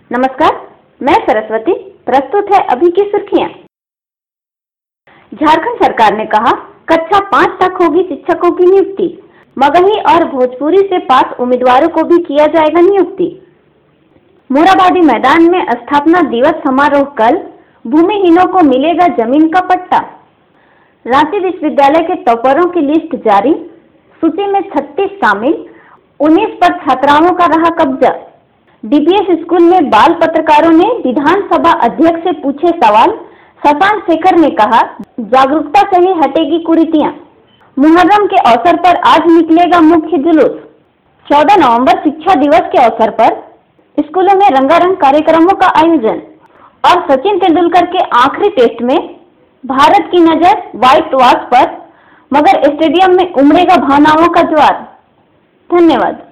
नमस्कार, मैं सरस्वती। प्रस्तुत है अभी की सुर्खियां। झारखंड सरकार ने कहा, कक्षा 5 तक होगी शिक्षकों की नियुक्ति। मगही और भोजपुरी से पास उम्मीदवारों को भी किया जाएगा नियुक्ति। मोराबादी मैदान में स्थापना दिवस समारोह कल, भूमिहीनों को मिलेगा जमीन का पट्टा। रांची विश्वविद्यालय के टॉपरों की लिस्ट जारी, सूची में 36 शामिल, 19 पर छात्राओं का रहा कब्जा। डीपीएस स्कूल में बाल पत्रकारों ने विधानसभा अध्यक्ष से पूछे सवाल। शशांक शेखर ने कहा, जागरूकता से ही हटेगी कुरीतियां। मुहर्रम के अवसर पर आज निकलेगा मुख्य जुलूस। 14 नवंबर शिक्षा दिवस के अवसर पर स्कूलों में रंगारंग कार्यक्रमों का आयोजन। और सचिन तेंदुलकर के आखिरी टेस्ट में भारत की नजर व्हाइट वॉश पर, मगर स्टेडियम में उमड़ेगा भावनाओं का ज्वार। धन्यवाद।